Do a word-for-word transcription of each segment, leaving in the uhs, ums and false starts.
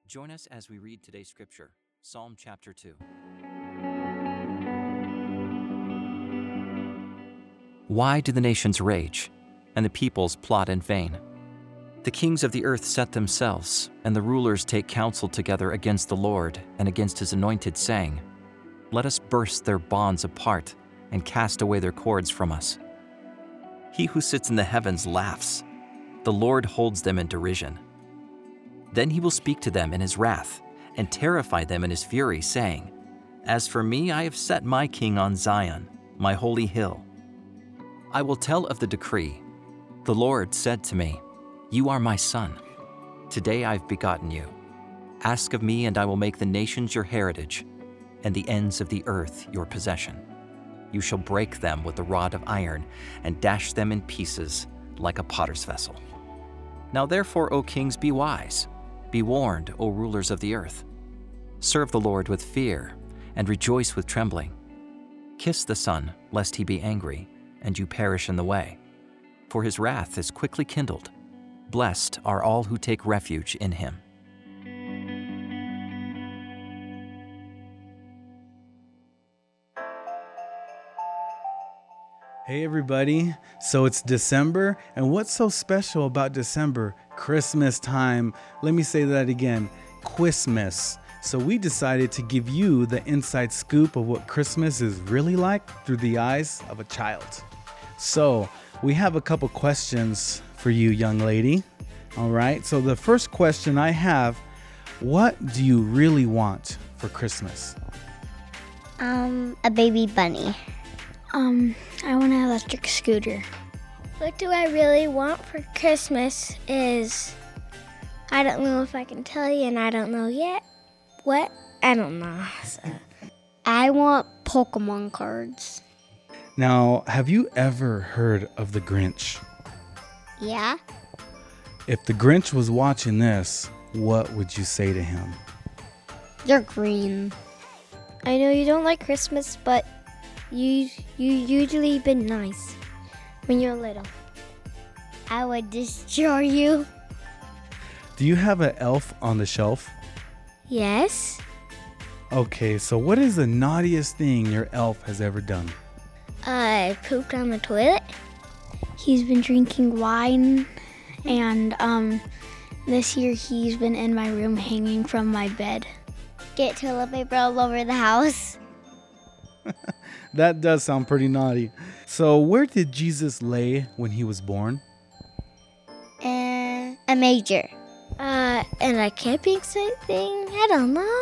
Join us as we read today's scripture, Psalm chapter two. Why do the nations rage, and the peoples plot in vain? The kings of the earth set themselves, and the rulers take counsel together against the Lord and against his anointed, saying, "Let us burst their bonds apart and cast away their cords from us." He who sits in the heavens laughs. The Lord holds them in derision. Then he will speak to them in his wrath and terrify them in his fury, saying, "As for me, I have set my king on Zion, my holy hill. I will tell of the decree. The Lord said to me, 'You are my son. Today I've begotten you. Ask of me, and I will make the nations your heritage, and the ends of the earth your possession. You shall break them with the rod of iron, and dash them in pieces like a potter's vessel.' Now therefore, O kings, be wise. Be warned, O rulers of the earth. Serve the Lord with fear, and rejoice with trembling. Kiss the Son, lest he be angry, and you perish in the way. For his wrath is quickly kindled. Blessed are all who take refuge in him." Hey everybody, so it's December, and what's so special about December? Christmas time. Let me say that again, Christmas. So we decided to give you the inside scoop of what Christmas is really like through the eyes of a child. So we have a couple questions for you, young lady. All right, so the first question I have, what do you really want for Christmas? Um, a baby bunny. Um, I want an electric scooter. What do I really want for Christmas is, I don't know if I can tell you, and I don't know yet. What? I don't know. So. I want Pokemon cards. Now, have you ever heard of the Grinch? Yeah? If the Grinch was watching this, what would you say to him? You're green. I know you don't like Christmas, but you you usually been nice when you're little. I would destroy you. Do you have an elf on the shelf? Yes? Okay, so what is the naughtiest thing your elf has ever done? I pooped on the toilet. He's been drinking wine, and um, this year he's been in my room hanging from my bed. Get toilet paper all over the house. That does sound pretty naughty. So where did Jesus lay when he was born? And a major. Uh, and a camping site thing? I don't know.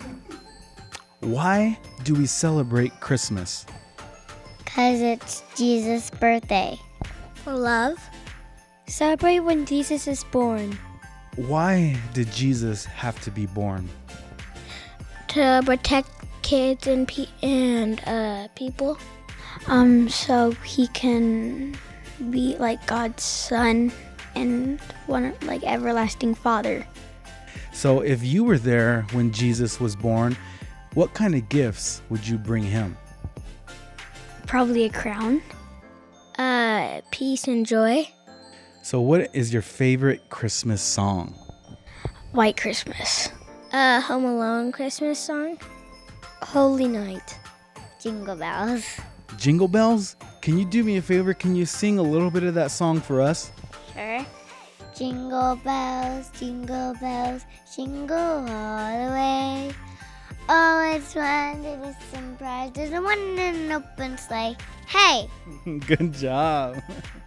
Why do we celebrate Christmas? Because it's Jesus' birthday. For love. Celebrate when Jesus is born. Why did Jesus have to be born? To protect kids and pe- and uh, people. Um, so he can be like God's son and one like everlasting father. So if you were there when Jesus was born, what kind of gifts would you bring him? Probably a crown. Uh, peace and joy. So what is your favorite Christmas song? White Christmas. Uh, Home Alone Christmas song. Holy Night. Jingle bells. Jingle Bells? Can you do me a favor? Can you sing a little bit of that song for us? Sure. Jingle bells, jingle bells, jingle all the way. Oh, it's fun to be surprised. There's a one in an open sleigh. Hey! Good job.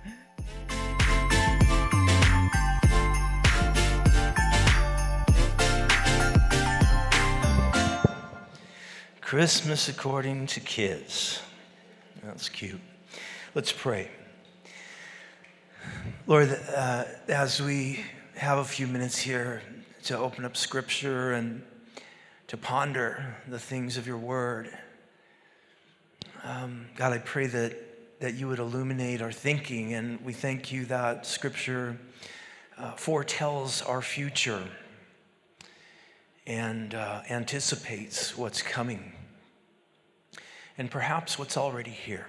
Christmas according to kids. That's cute. Let's pray. Lord, uh, as we have a few minutes here to open up Scripture and to ponder the things of your word, um, God, I pray that, that you would illuminate our thinking, and we thank you that Scripture uh, foretells our future and uh, anticipates what's coming, and perhaps what's already here.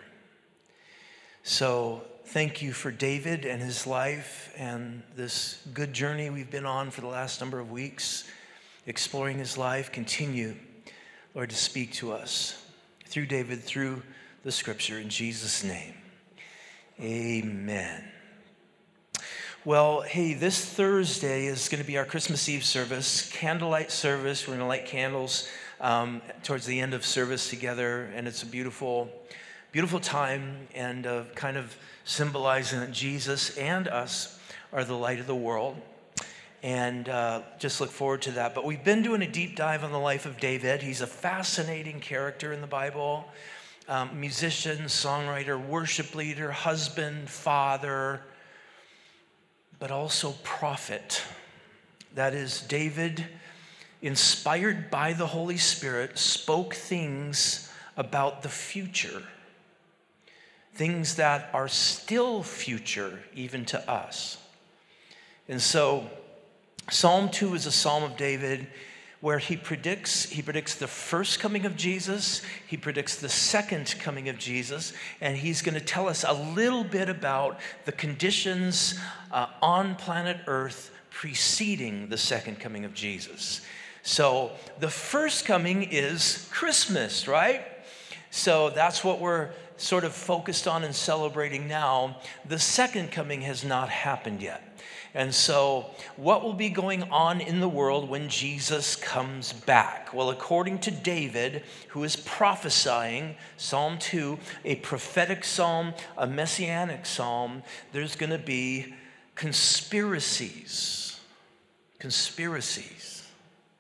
So thank you for David and his life and this good journey we've been on for the last number of weeks exploring his life. Continue, Lord, to speak to us through David, through the scripture, in Jesus' name. Amen. Well, hey, this Thursday is going to be our Christmas Eve service, candlelight service. We're going to light candles um, towards the end of service together, and it's a beautiful, beautiful time, and uh, kind of symbolizing that Jesus and us are the light of the world. And uh, just look forward to that. But we've been doing a deep dive on the life of David. He's a fascinating character in the Bible. Um, musician, songwriter, worship leader, husband, father, but also prophet. That is, David, inspired by the Holy Spirit, spoke things about the future, things that are still future even to us. And so Psalm two is a psalm of David where he predicts, he predicts the first coming of Jesus, he predicts the second coming of Jesus, and he's going to tell us a little bit about the conditions uh, on planet Earth preceding the second coming of Jesus. So the first coming is Christmas, right? So that's what we're sort of focused on and celebrating now. The second coming has not happened yet. And so what will be going on in the world when Jesus comes back? Well, according to David, who is prophesying, Psalm two, a prophetic psalm, a messianic psalm, there's going to be conspiracies. Conspiracies.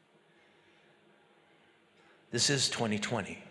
This is twenty twenty.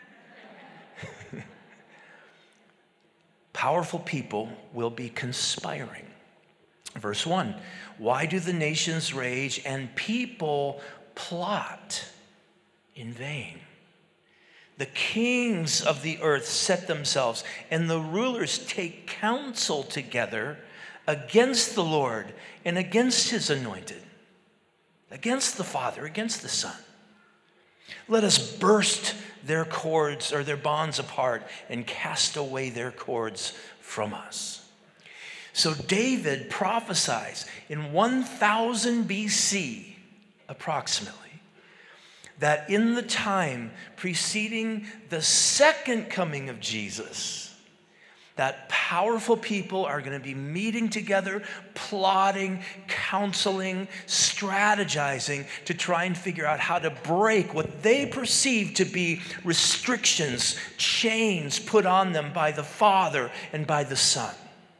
Powerful people will be conspiring. Verse one, why do the nations rage and people plot in vain? The kings of the earth set themselves, and the rulers take counsel together against the Lord and against his anointed, against the Father, against the Son. Let us burst their cords or their bonds apart and cast away their cords from us. So David prophesies in one thousand B C, approximately, that in the time preceding the second coming of Jesus, that powerful people are going to be meeting together, plotting, counseling, strategizing to try and figure out how to break what they perceive to be restrictions, chains put on them by the Father and by the Son.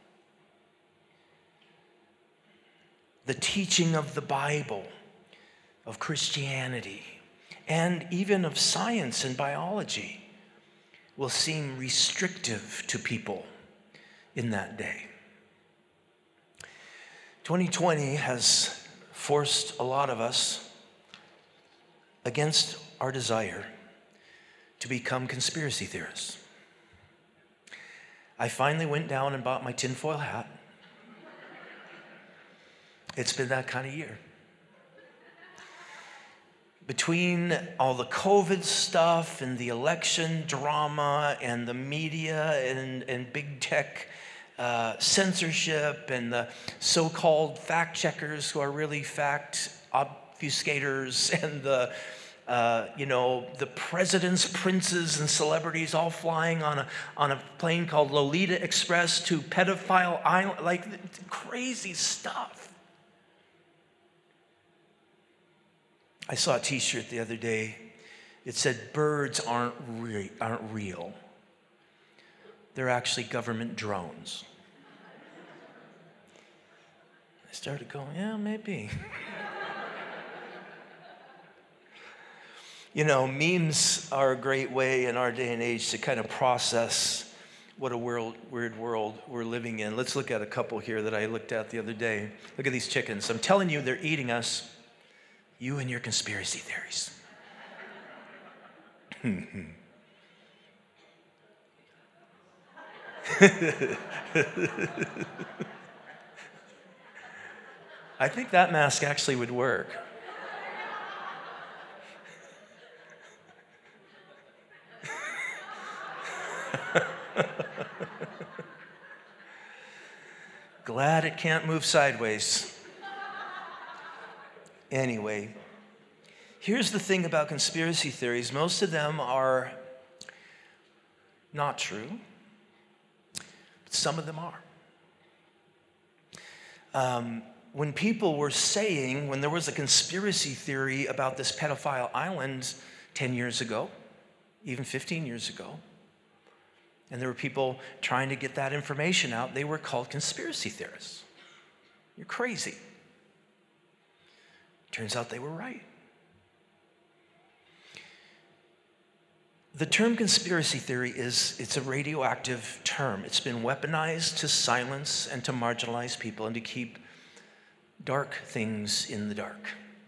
The teaching of the Bible, of Christianity, and even of science and biology will seem restrictive to people in that day. twenty twenty has forced a lot of us, against our desire, to become conspiracy theorists. I finally went down and bought my tinfoil hat. It's been that kind of year. Between all the COVID stuff and the election drama and the media and, and big tech uh, censorship and the so-called fact checkers who are really fact obfuscators and the Uh, you know, the presidents, princes, and celebrities all flying on a on a plane called Lolita Express to pedophile island, like crazy stuff. I saw a T-shirt the other day. It said, "Birds aren't re- aren't real. They're actually government drones." I started going, yeah, maybe. You know, memes are a great way in our day and age to kind of process what a world, weird world we're living in. Let's look at a couple here that I looked at the other day. Look at these chickens. I'm telling you, they're eating us. You and your conspiracy theories. I think that mask actually would work. Glad it can't move sideways. Anyway, Here's the thing about conspiracy theories. Most of them are not true, but some of them are. Um, when people were saying, when there was a conspiracy theory about this pedophile island ten years ago, even fifteen years ago, and there were people trying to get that information out, they were called conspiracy theorists. You're crazy. Turns out they were right. The term conspiracy theory is, it's a radioactive term. It's been weaponized to silence and to marginalize people and to keep dark things in the dark.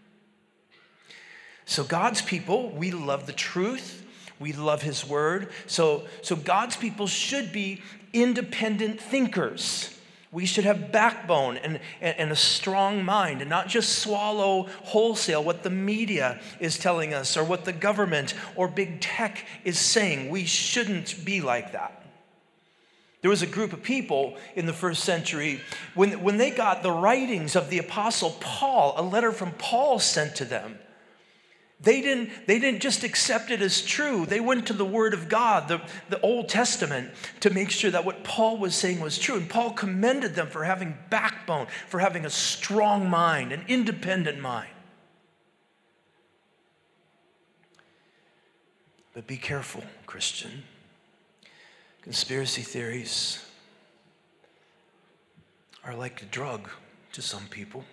So God's people, we love the truth. We love his word. So, so God's people should be independent thinkers. We should have backbone and, and, and a strong mind and not just swallow wholesale what the media is telling us or what the government or big tech is saying. We shouldn't be like that. There was a group of people in the first century, when, when they got the writings of the Apostle Paul, a letter from Paul sent to them, They didn't, they didn't just accept it as true. They went to the Word of God, the, the Old Testament, to make sure that what Paul was saying was true. And Paul commended them for having backbone, for having a strong mind, an independent mind. But be careful, Christian. Conspiracy theories are like a drug to some people.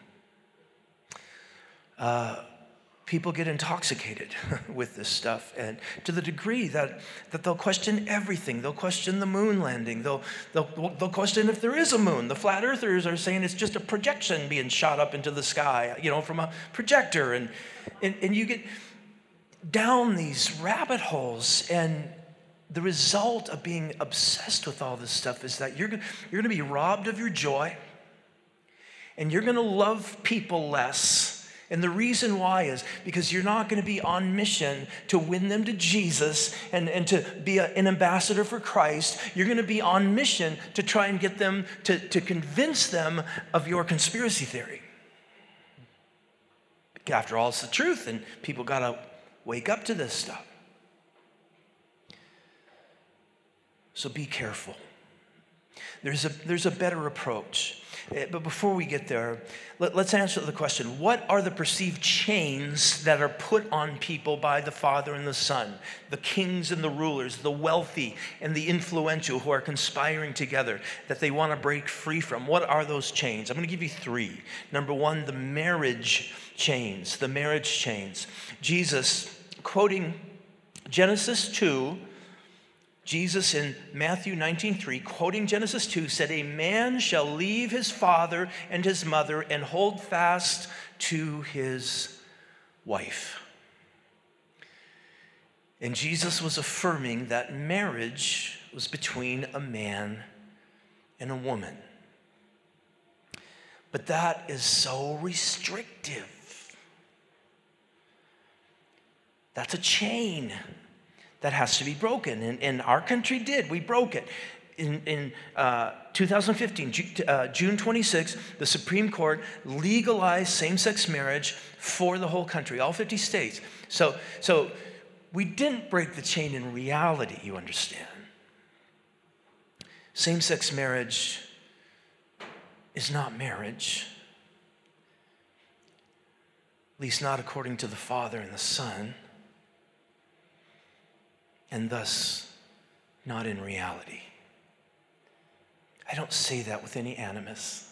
Uh, People get intoxicated with this stuff, and to the degree that, that they'll question everything. They'll question the moon landing. They'll, they'll, they'll question if there is a moon. The flat earthers are saying it's just a projection being shot up into the sky, you know, from a projector. And, and, and you get down these rabbit holes, and the result of being obsessed with all this stuff is that you're, you're going to be robbed of your joy, and you're going to love people less. And the reason why is because you're not going to be on mission to win them to Jesus and, and to be a, an ambassador for Christ. You're going to be on mission to try and get them to, to convince them of your conspiracy theory. After all, it's the truth, and people got to wake up to this stuff. So be careful. There's a, there's a better approach. But before we get there, let, let's answer the question. What are the perceived chains that are put on people by the Father and the Son? The kings and the rulers, the wealthy and the influential who are conspiring together that they want to break free from. What are those chains? I'm going to give you three. Number one, the marriage chains. The marriage chains. Jesus, quoting Genesis two, Jesus in Matthew nineteen three, quoting Genesis two, said, "A man shall leave his father and his mother and hold fast to his wife." And Jesus was affirming that marriage was between a man and a woman. But that is so restrictive. That's a chain that has to be broken. And, and our country did. We broke it. In, in uh, two thousand fifteen, uh, June twenty-sixth, the Supreme Court legalized same-sex marriage for the whole country, all fifty states. So, so we didn't break the chain in reality, you understand. Same-sex marriage is not marriage, at least not according to the Father and the Son, and thus not in reality. I don't say that with any animus.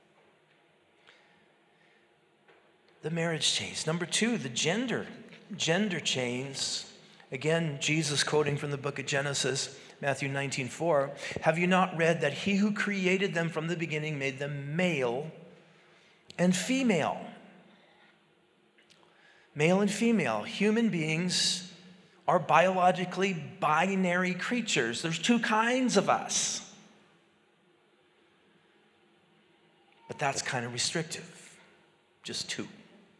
The marriage chains. Number two, the gender. Gender chains. Again, Jesus quoting from the book of Genesis, Matthew nineteen four. "Have you not read that he who created them from the beginning made them male and female?" Male and female. Human beings are biologically binary creatures. There's two kinds of us. But that's kind of restrictive. Just two.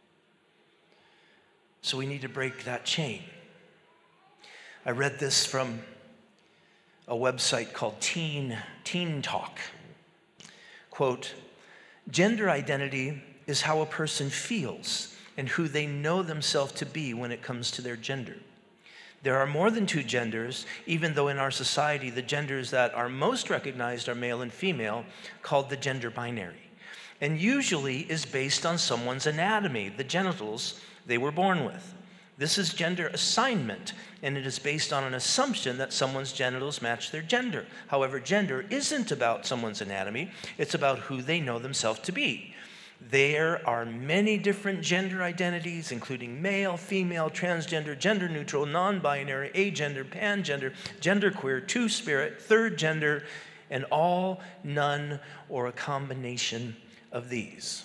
So we need to break that chain. I read this from a website called Teen, Teen Talk. Quote, "Gender identity is how a person feels. and who they know themselves to be when it comes to their gender. There are more than two genders, even though in our society the genders that are most recognized are male and female, called the gender binary, and usually is based on someone's anatomy, the genitals they were born with. This is gender assignment, and it is based on an assumption that someone's genitals match their gender. However, gender isn't about someone's anatomy, it's about who they know themselves to be. There are many different gender identities, including male, female, transgender, gender neutral, non-binary, agender, pangender, genderqueer, two-spirit, third gender, and all, none, or a combination of these.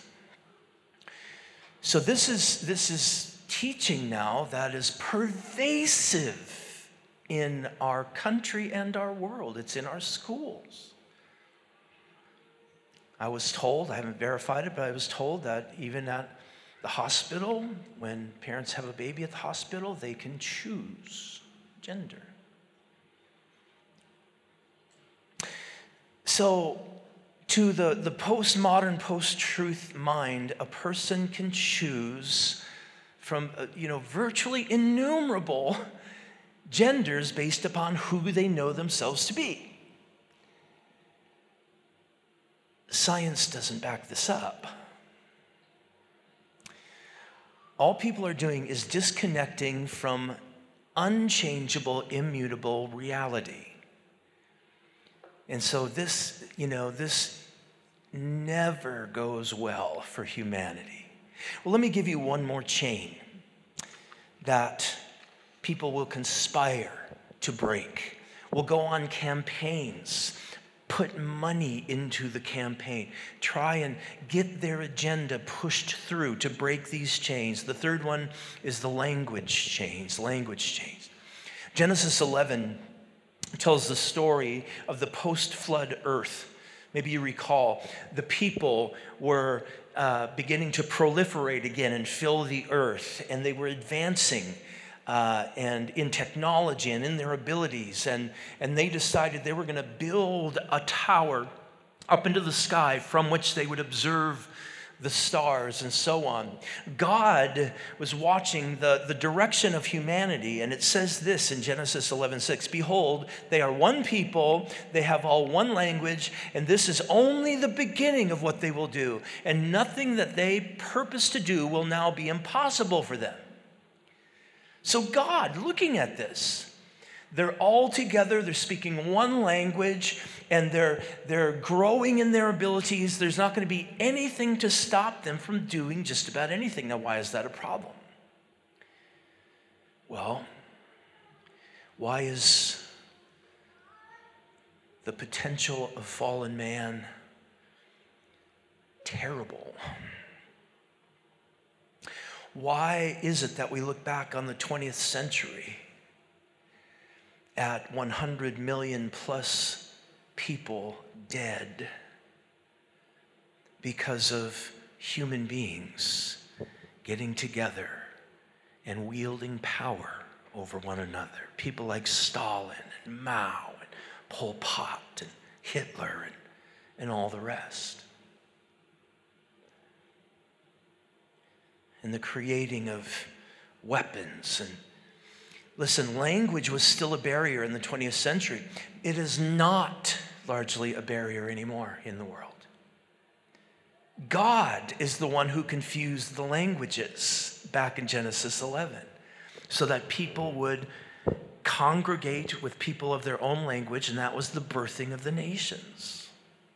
So this is, this is teaching now that is pervasive in our country and our world. It's in our schools. I was told, I haven't verified it, but I was told that even at the hospital, when parents have a baby at the hospital, they can choose gender. So, to the, the postmodern, post-truth mind, a person can choose from, uh, you know, virtually innumerable genders based upon who they know themselves to be. Science doesn't back this up. All people are doing is disconnecting from unchangeable, immutable reality. And so this, you know, this never goes well for humanity. Well, let me give you one more chain that people will conspire to break. We'll go on campaigns, put money into the campaign, try and get their agenda pushed through to break these chains. The third one is the language chains, language chains. Genesis eleven tells the story of the post-flood earth. Maybe you recall, the people were uh, beginning to proliferate again and fill the earth, and they were advancing Uh, and in technology and in their abilities, and, and they decided they were going to build a tower up into the sky from which they would observe the stars and so on. God was watching the, the direction of humanity, and it says this in Genesis eleven six, "Behold, they are one people, they have all one language, and this is only the beginning of what they will do, and nothing that they purpose to do will now be impossible for them." So God, looking at this, they're all together, they're speaking one language, and they're, they're growing in their abilities. There's not going to be anything to stop them from doing just about anything. Now, why is that a problem? Well, why is the potential of fallen man terrible? Why is it that we look back on the twentieth century at one hundred million plus people dead because of human beings getting together and wielding power over one another? People like Stalin and Mao and Pol Pot and Hitler and, and all the rest. And the creating of weapons. And listen, language was still a barrier in the twentieth century. It is not largely a barrier anymore in the world. God is the one who confused the languages back in Genesis eleven, so that people would congregate with people of their own language, and that was the birthing of the nations.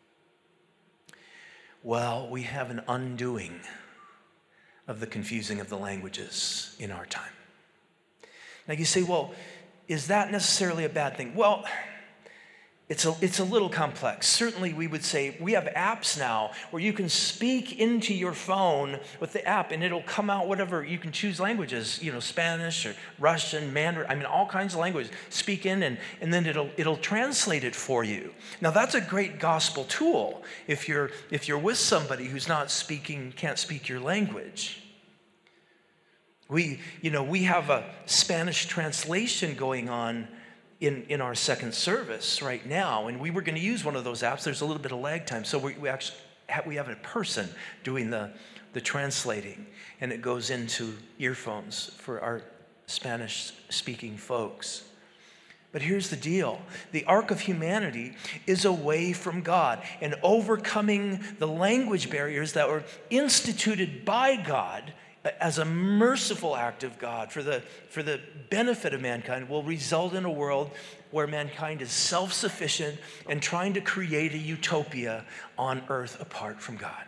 Well, we have an undoing of the confusing of the languages in our time. Now you say, well, is that necessarily a bad thing? Well, it's a, it's a little complex. Certainly we would say we have apps now where you can speak into your phone with the app and it'll come out whatever. You can choose languages, you know, Spanish or Russian, Mandarin, I mean, all kinds of languages. Speak in and, and then it'll, it'll translate it for you. Now that's a great gospel tool if you're, if you're with somebody who's not speaking, can't speak your language. We, you know, we have a Spanish translation going on in, in our second service right now, and we were going to use one of those apps. There's a little bit of lag time, so we, we actually have, we have a person doing the, the translating, and it goes into earphones for our Spanish-speaking folks. But here's the deal. The arc of humanity is away from God, and overcoming the language barriers that were instituted by God as a merciful act of God for the, for the benefit of mankind will result in a world where mankind is self-sufficient and trying to create a utopia on earth apart from God.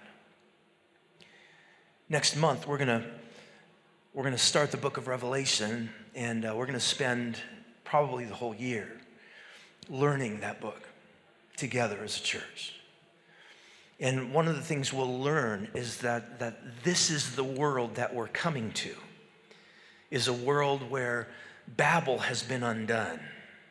Next month, we're gonna, we're gonna start the book of Revelation, and uh, we're gonna spend probably the whole year learning that book together as a church. And one of the things we'll learn is that, that this is the world that we're coming to, is a world where Babel has been undone.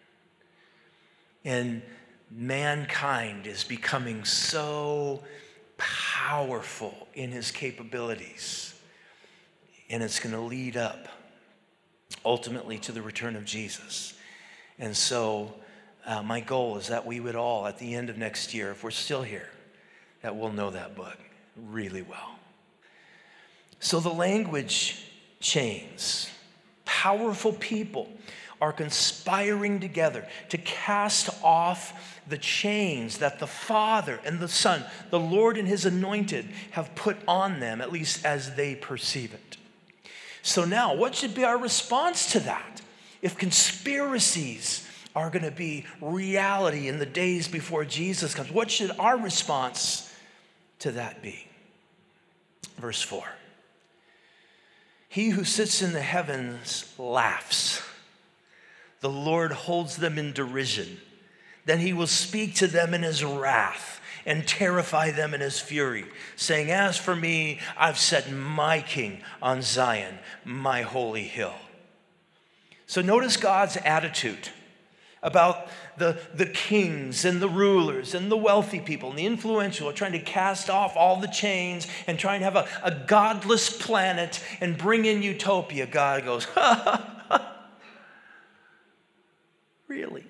And mankind is becoming so powerful in his capabilities. And it's going to lead up ultimately to the return of Jesus. And so uh, my goal is that we would all, at the end of next year, if we're still here, that we'll know that book really well. So the language chains, powerful people are conspiring together to cast off the chains that the Father and the Son, the Lord and his anointed, have put on them, at least as they perceive it. So now, what should be our response to that? If conspiracies are going to be reality in the days before Jesus comes, what should our response to that be? Verse four. He who sits in the heavens laughs. The Lord holds them in derision. Then he will speak to them in his wrath and terrify them in his fury, saying, as for me, I've set my king on Zion, my holy hill. So notice God's attitude about the, the kings and the rulers and the wealthy people and the influential are trying to cast off all the chains and trying to have a, a godless planet and bring in utopia. God goes, ha, ha, ha. Really?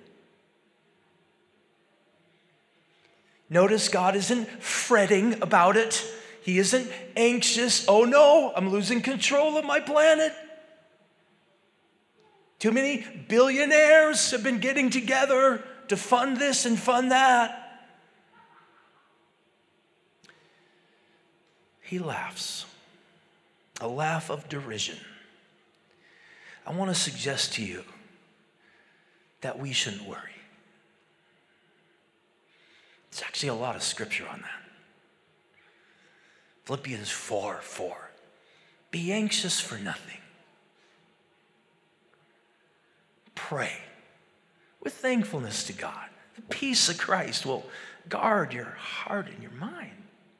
Notice God isn't fretting about it. He isn't anxious. Oh no, I'm losing control of my planet. Too many billionaires have been getting together to fund this and fund that. He laughs, a laugh of derision. I want to suggest to you that we shouldn't worry. There's actually a lot of scripture on that. Philippians four four. Be anxious for nothing. Pray with thankfulness to God. The peace of Christ will guard your heart and your mind.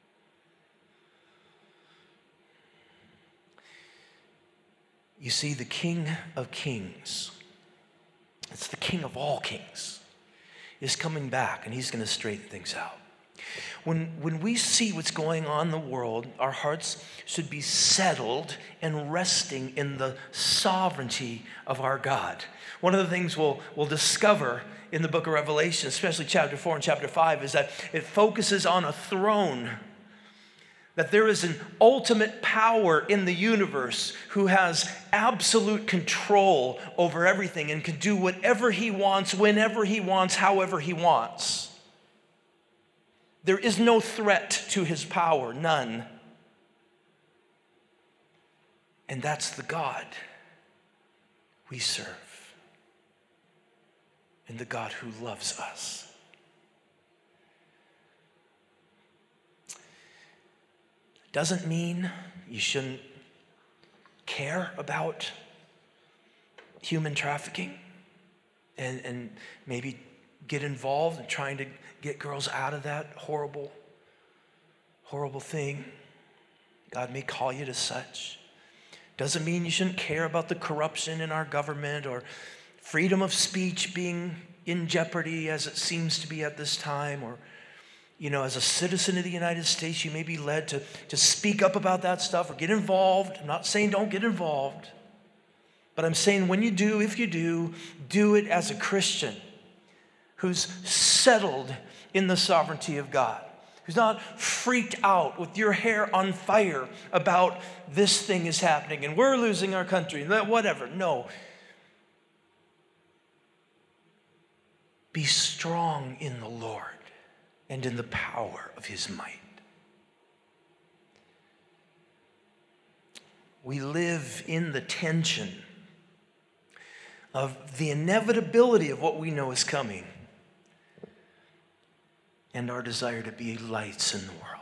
You see, the King of Kings, it's the King of all kings, is coming back, and he's going to straighten things out. When, when we see what's going on in the world, our hearts should be settled and resting in the sovereignty of our God. One of the things we'll, we'll discover in the book of Revelation, especially chapter four and chapter five, is that it focuses on a throne. That there is an ultimate power in the universe who has absolute control over everything and can do whatever he wants, whenever he wants, however he wants. There is no threat to his power, none. And that's the God we serve, and the God who loves us. Doesn't mean you shouldn't care about human trafficking and, and maybe get involved in trying to get girls out of that horrible, horrible thing. God may call you to such. Doesn't mean you shouldn't care about the corruption in our government or freedom of speech being in jeopardy as it seems to be at this time, or you know, as a citizen of the United States, you may be led to, to speak up about that stuff or get involved. I'm not saying don't get involved, but I'm saying when you do, if you do, do it as a Christian who's settled in the sovereignty of God, who's not freaked out with your hair on fire about this thing is happening and we're losing our country, whatever. No. Be strong in the Lord and in the power of his might. We live in the tension of the inevitability of what we know is coming and our desire to be lights in the world.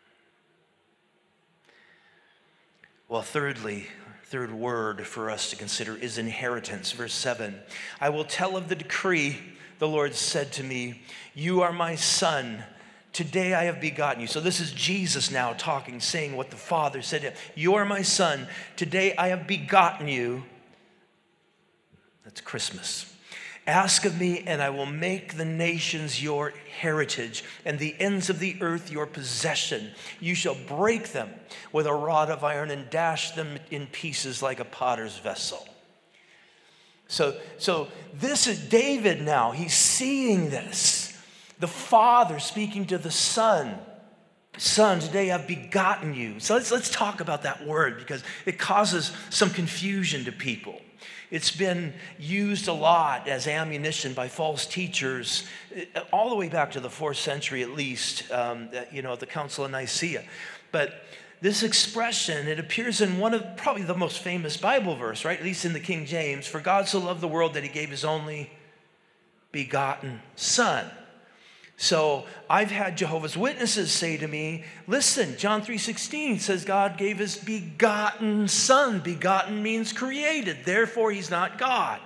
Well, thirdly, third word for us to consider is inheritance. Verse seven, I will tell of the decree. The Lord said to me, you are my son. Today I have begotten you. So this is Jesus now talking, saying what the Father said to him. You are my son. Today I have begotten you. That's Christmas. Ask of me, and I will make the nations your heritage, and the ends of the earth your possession. You shall break them with a rod of iron and dash them in pieces like a potter's vessel. So, so this is David now. He's seeing this. The Father speaking to the Son. Son, today I've begotten you. So let's, let's talk about that word because it causes some confusion to people. It's been used a lot as ammunition by false teachers all the way back to the fourth century at least, um, you know, at the Council of Nicaea. But this expression, it appears in one of probably the most famous Bible verse, right? At least in the King James. For God so loved the world that he gave his only begotten Son. So I've had Jehovah's Witnesses say to me, listen, John three sixteen says God gave his begotten Son. Begotten means created. Therefore, he's not God.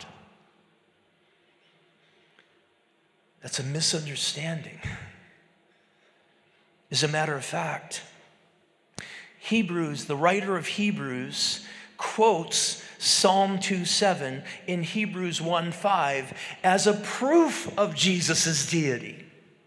That's a misunderstanding. As a matter of fact, Hebrews, the writer of Hebrews, quotes Psalm two seven in Hebrews one five as a proof of Jesus' deity.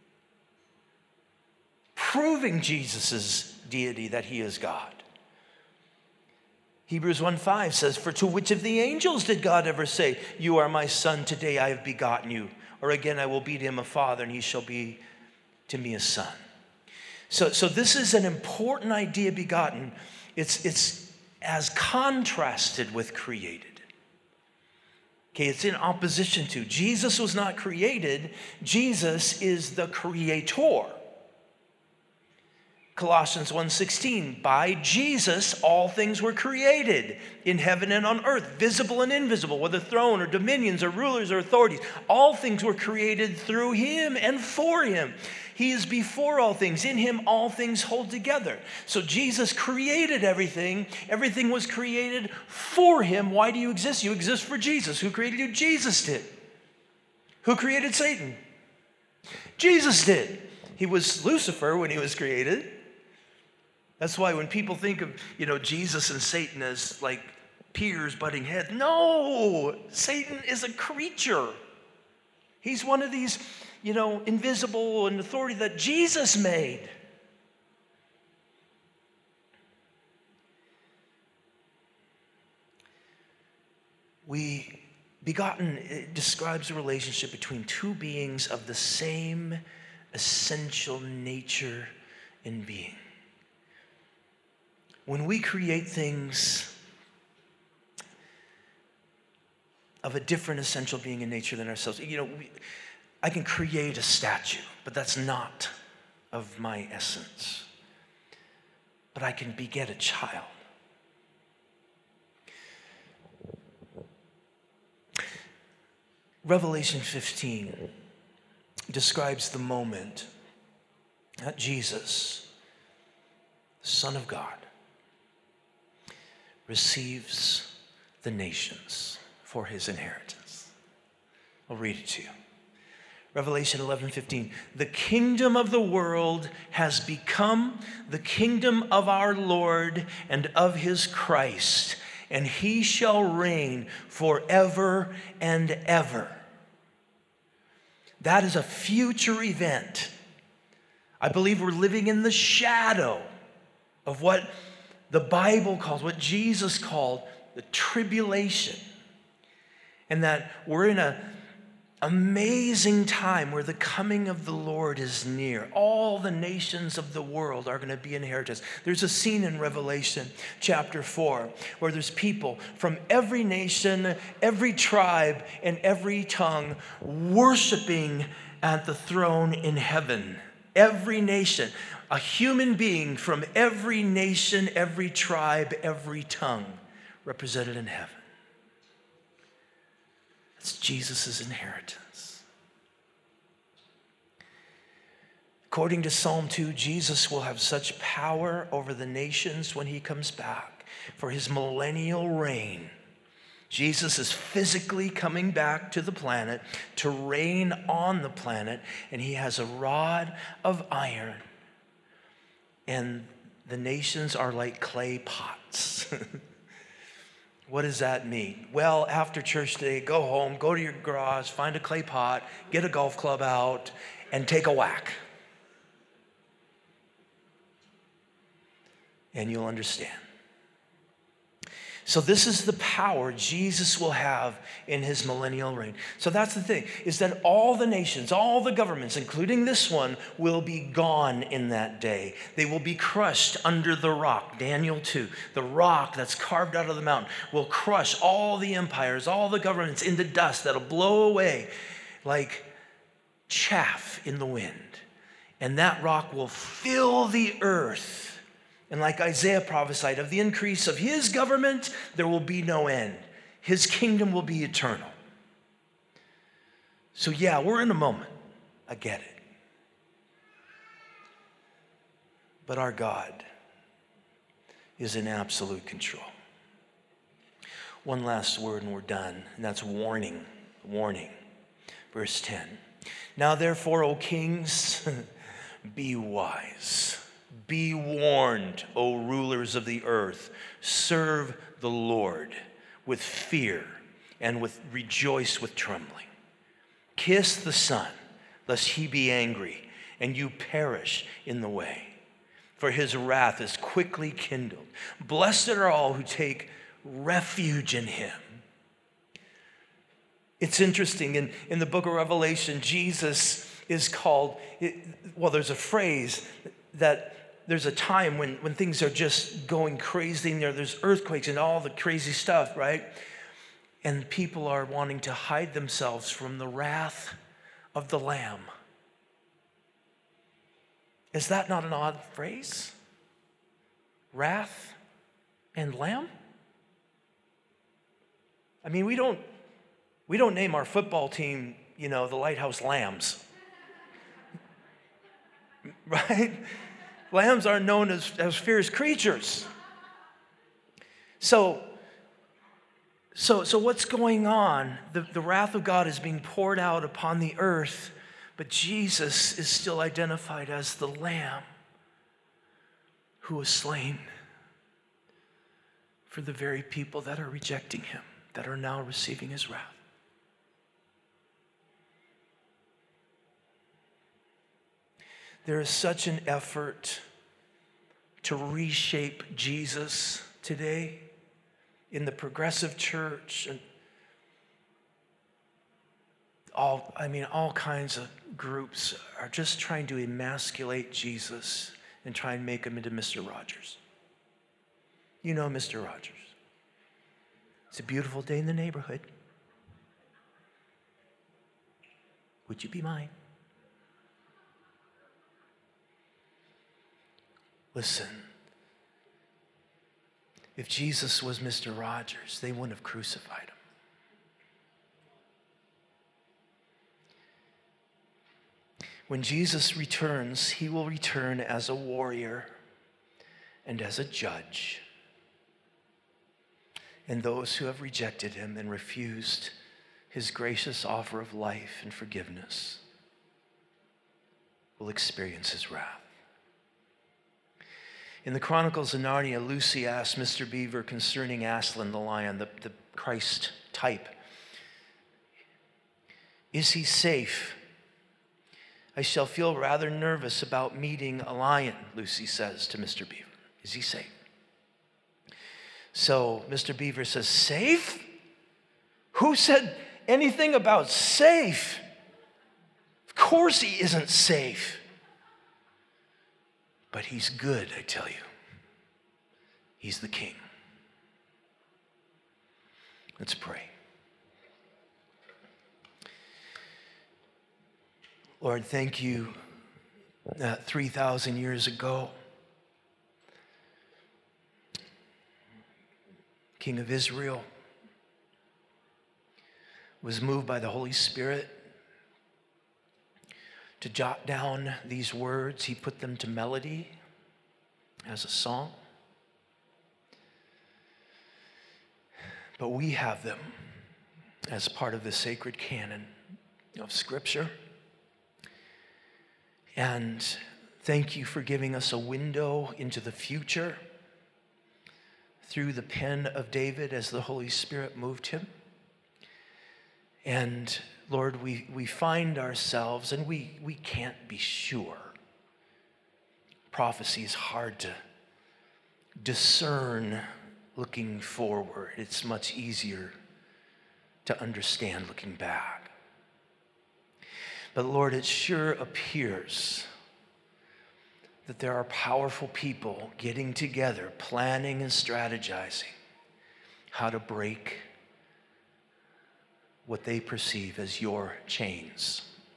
Proving Jesus' deity, that he is God. Hebrews one five says, for to which of the angels did God ever say, you are my son, today I have begotten you? Or again, I will be to him a father, and he shall be to me a son. So, so this is an important idea, begotten. It's, it's as contrasted with created. Okay, it's in opposition to. Jesus was not created. Jesus is the creator. Colossians one sixteen, by Jesus all things were created in heaven and on earth, visible and invisible, whether throne or dominions or rulers or authorities. All things were created through him and for him. He is before all things. In him all things hold together. So Jesus created everything. Everything was created for him. Why do you exist? You exist for Jesus. Who created you? Jesus did. Who created Satan? Jesus did. He was Lucifer when he was created. That's why when people think of, you know, Jesus and Satan as like peers butting heads, no, Satan is a creature. He's one of these, you know, invisible and authority that Jesus made. We, begotten, it describes a relationship between two beings of the same essential nature in being. When we create things of a different essential being in nature than ourselves, you know, we, I can create a statue, but that's not of my essence. But I can beget a child. Revelation fifteen describes the moment that Jesus, the Son of God, receives the nations for his inheritance. I'll read it to you. Revelation eleven fifteen. The kingdom of the world has become the kingdom of our Lord and of his Christ, and he shall reign forever and ever. That is a future event. I believe we're living in the shadow of what the Bible calls, what Jesus called the tribulation. And that we're in a, amazing time where the coming of the Lord is near. All the nations of the world are going to be inheritance. There's a scene in Revelation chapter four where there's people from every nation, every tribe, and every tongue worshiping at the throne in heaven. Every nation, a human being from every nation, every tribe, every tongue represented in heaven. It's Jesus' inheritance. According to Psalm two, Jesus will have such power over the nations when he comes back for his millennial reign. Jesus is physically coming back to the planet to reign on the planet, and he has a rod of iron. And the nations are like clay pots. What does that mean? Well, after church today, go home, go to your garage, find a clay pot, get a golf club out, and take a whack. And you'll understand. So this is the power Jesus will have in his millennial reign. So that's the thing, is that all the nations, all the governments, including this one, will be gone in that day. They will be crushed under the rock. Daniel two, the rock that's carved out of the mountain will crush all the empires, all the governments into dust that'll blow away like chaff in the wind. And that rock will fill the earth. And like Isaiah prophesied, of the increase of his government, there will be no end. His kingdom will be eternal. So yeah, we're in a moment. I get it. But our God is in absolute control. One last word and we're done, and that's warning. Warning. Verse ten. Now therefore, O kings, be wise. Be warned, O rulers of the earth. Serve the Lord with fear and with rejoice with trembling. Kiss the Son, lest he be angry and you perish in the way. For his wrath is quickly kindled. Blessed are all who take refuge in him. It's interesting, in, in the book of Revelation, Jesus is called, it, well, there's a phrase that there's a time when, when things are just going crazy, and there, there's earthquakes and all the crazy stuff, right? And people are wanting to hide themselves from the wrath of the Lamb. Is that not an odd phrase? Wrath and Lamb? I mean, we don't we don't name our football team, you know, the Lighthouse Lambs. Right? Lambs are known as, as fierce creatures. So, so, so what's going on? The, the wrath of God is being poured out upon the earth, but Jesus is still identified as the Lamb who was slain for the very people that are rejecting him, that are now receiving his wrath. There is such an effort to reshape Jesus today in the progressive church, and all, I mean, all kinds of groups are just trying to emasculate Jesus and try and make him into Mister Rogers. You know Mister Rogers. It's a beautiful day in the neighborhood. Would you be mine? Listen, if Jesus was Mister Rogers, they wouldn't have crucified him. When Jesus returns, he will return as a warrior and as a judge. And those who have rejected him and refused his gracious offer of life and forgiveness will experience his wrath. In the Chronicles of Narnia, Lucy asked Mister Beaver concerning Aslan the lion, the, the Christ type. Is he safe? I shall feel rather nervous about meeting a lion, Lucy says to Mister Beaver. Is he safe? So Mister Beaver says, safe? Who said anything about safe. Of course he isn't safe. But he's good, I tell you. He's the king. Let's pray. Lord, thank you that three thousand years ago, King of Israel was moved by the Holy Spirit to jot down these words. He put them to melody as a song. But we have them as part of the sacred canon of Scripture. And thank you for giving us a window into the future through the pen of David as the Holy Spirit moved him. And Lord, we, we find ourselves, and we, we can't be sure. Prophecy is hard to discern looking forward. It's much easier to understand looking back. But Lord, it sure appears that there are powerful people getting together, planning and strategizing how to break what they perceive as your chains.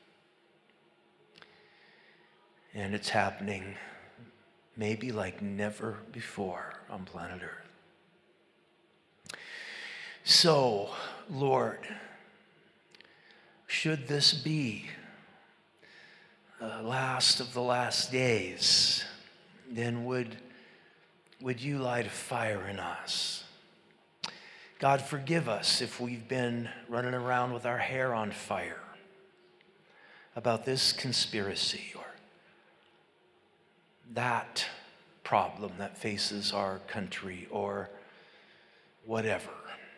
And it's happening maybe like never before on planet Earth. So, Lord, should this be the last of the last days, then would, would you light a fire in us? God, forgive us if we've been running around with our hair on fire about this conspiracy or that problem that faces our country or whatever.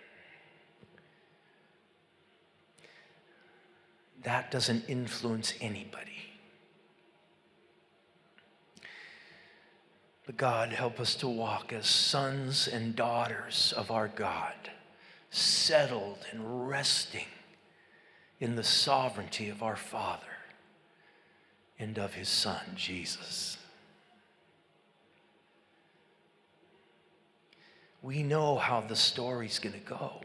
That doesn't influence anybody. But God, help us to walk as sons and daughters of our God, settled and resting in the sovereignty of our Father and of his Son, Jesus. We know how the story's going to go.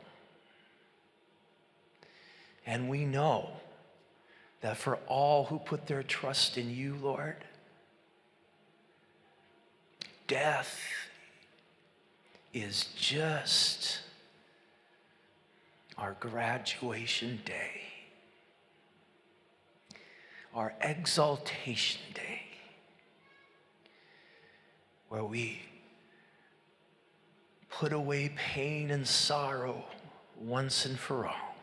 And we know that for all who put their trust in you, Lord, death is just our graduation day, our exaltation day, where we put away pain and sorrow once and for all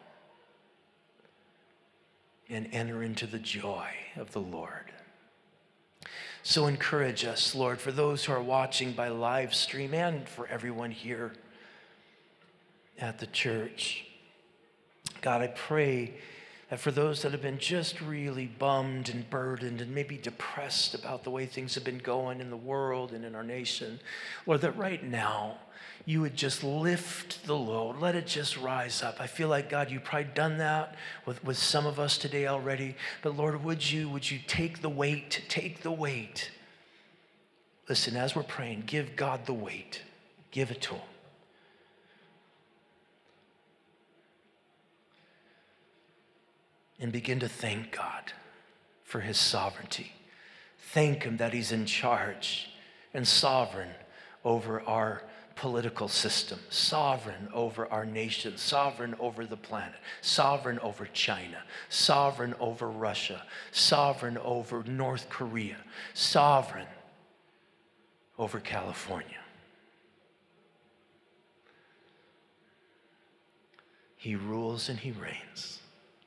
and enter into the joy of the Lord. So encourage us, Lord, for those who are watching by live stream and for everyone here at the church. God, I pray that for those that have been just really bummed and burdened and maybe depressed about the way things have been going in the world and in our nation, Lord, that right now you would just lift the load. Let it just rise up. I feel like, God, you've probably done that with, with some of us today already. But Lord, would you, would you take the weight, take the weight. Listen, as we're praying, give God the weight. Give it to him. And begin to thank God for his sovereignty. Thank him that he's in charge and sovereign over our political system, sovereign over our nation, sovereign over the planet, sovereign over China, sovereign over Russia, sovereign over North Korea, sovereign over California. He rules and he reigns.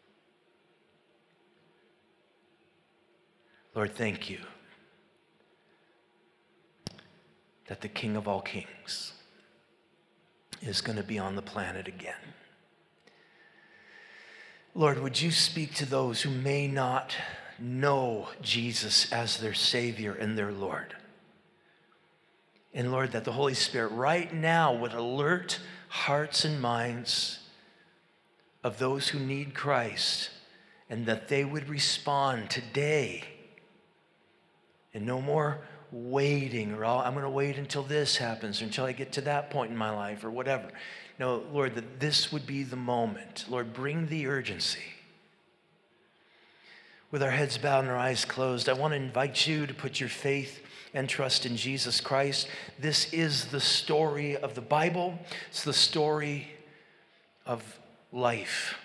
Lord, thank you that the King of all kings is going to be on the planet again. Lord, would you speak to those who may not know Jesus as their Savior and their Lord? And Lord, that the Holy Spirit right now would alert hearts and minds of those who need Christ, and that they would respond today. And no more waiting, or oh, I'm going to wait until this happens, or until I get to that point in my life, or whatever. No, Lord, that this would be the moment. Lord, bring the urgency. With our heads bowed and our eyes closed, I want to invite you to put your faith and trust in Jesus Christ. This is the story of the Bible. It's the story of life.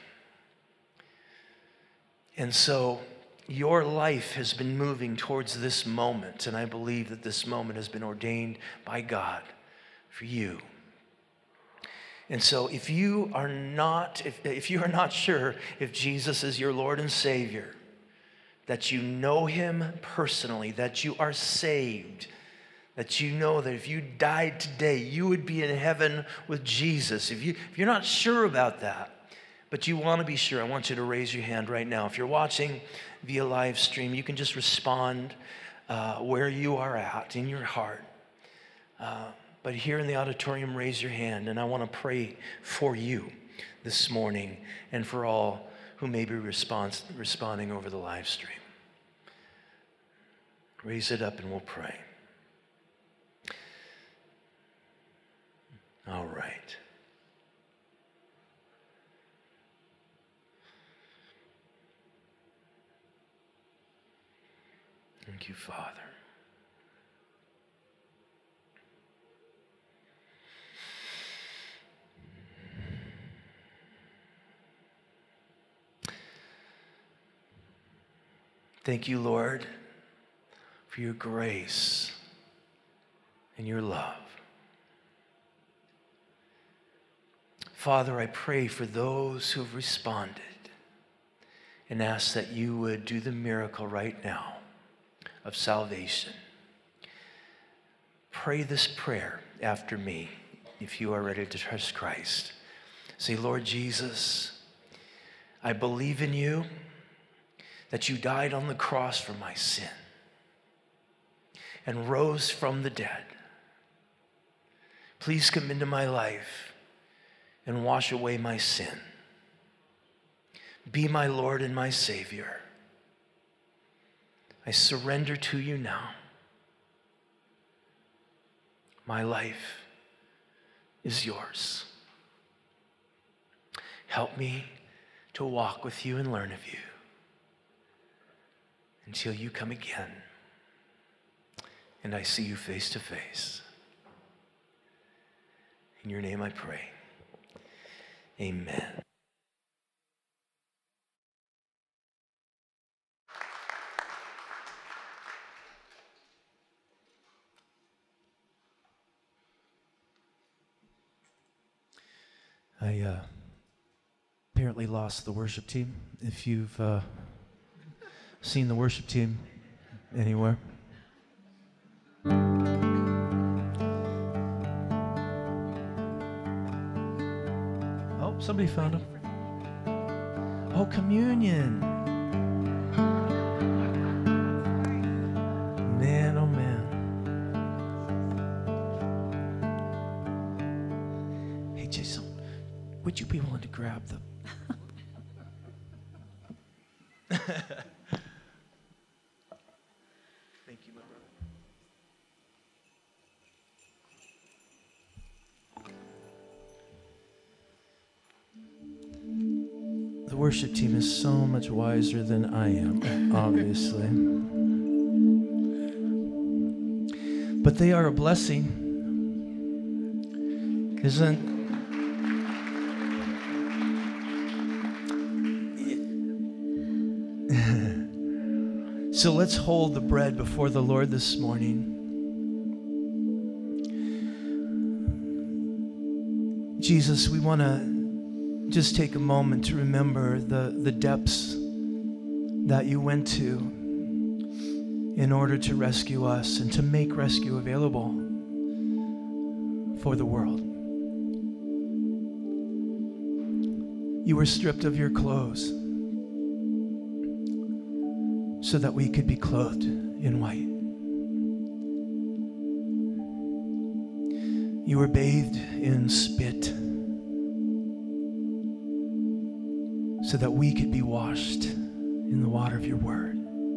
And so your life has been moving towards this moment, and I believe that this moment has been ordained by God for you. And so if you are not, if, if you are not sure if Jesus is your Lord and Savior, that you know him personally, that you are saved, that you know that if you died today, you would be in heaven with Jesus. If, you, if you're not sure about that, but you want to be sure, I want you to raise your hand right now. If you're watching via live stream, you can just respond uh, where you are at in your heart. Uh, but here in the auditorium, raise your hand, and I want to pray for you this morning and for all who may be response, responding over the live stream. Raise it up and we'll pray. All right. Thank you, Father. Thank you, Lord, for your grace and your love. Father, I pray for those who have responded and ask that you would do the miracle right now of salvation. Pray this prayer after me if you are ready to trust Christ. Say, Lord Jesus, I believe in you, that you died on the cross for my sin and rose from the dead. Please come into my life and wash away my sin. Be my Lord and my Savior. I surrender to you now. My life is yours. Help me to walk with you and learn of you until you come again and I see you face to face. In your name I pray. Amen. I uh, apparently lost the worship team. If you've uh, seen the worship team anywhere. Oh, somebody found them. Oh, communion. Man, oh man. Hey, Jason, would you be willing to grab the... Thank you, my brother. The worship team is so much wiser than I am, obviously. But they are a blessing, isn't So let's hold the bread before the Lord this morning. Jesus, we want to just take a moment to remember the, the depths that you went to in order to rescue us and to make rescue available for the world. You were stripped of your clothes so that we could be clothed in white. You were bathed in spit so that we could be washed in the water of your word.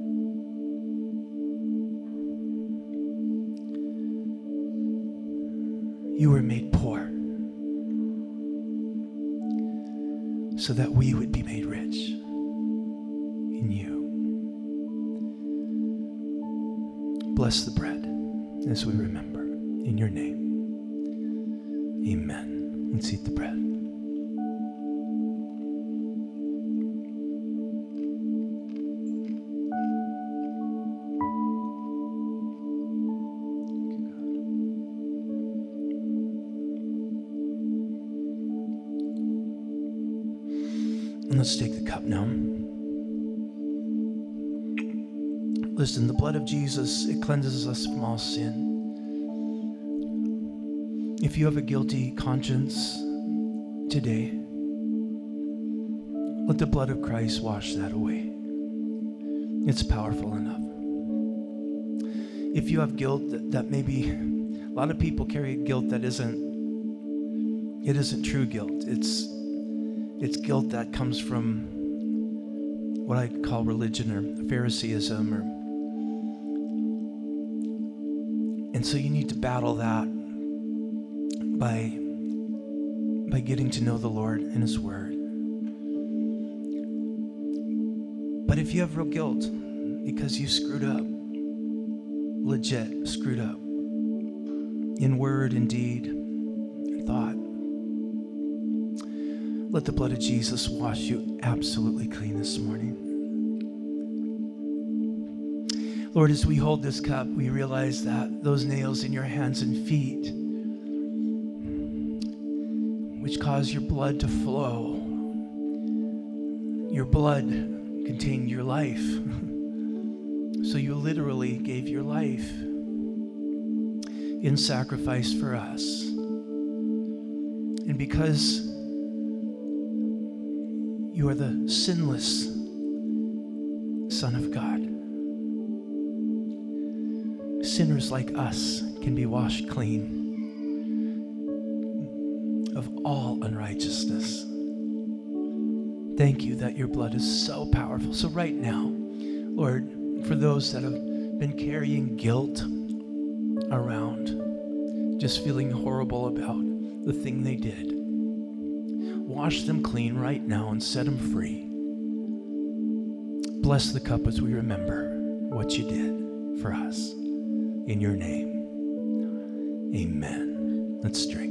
You were made poor so that we would be made rich in you. Bless the bread as we remember. In your name, amen. Let's eat the bread. And let's take the cup now. Listen, the blood of Jesus, it cleanses us from all sin. If you have a guilty conscience today, let the blood of Christ wash that away. It's powerful enough. If you have guilt that, that maybe, a lot of people carry guilt that isn't, it isn't true guilt. It's, it's guilt that comes from what I call religion or Phariseeism, or, and so you need to battle that by, by getting to know the Lord and His Word. But if you have real guilt because you screwed up, legit screwed up, in word, in deed, in thought, let the blood of Jesus wash you absolutely clean this morning. Lord, as we hold this cup, we realize that those nails in your hands and feet, which cause your blood to flow, your blood contained your life. So you literally gave your life in sacrifice for us. And because you are the sinless Son of God, sinners like us can be washed clean of all unrighteousness. Thank you that your blood is so powerful. So right now, Lord, for those that have been carrying guilt around, just feeling horrible about the thing they did, wash them clean right now and set them free. Bless the cup as we remember what you did for us. In your name, amen. Let's drink.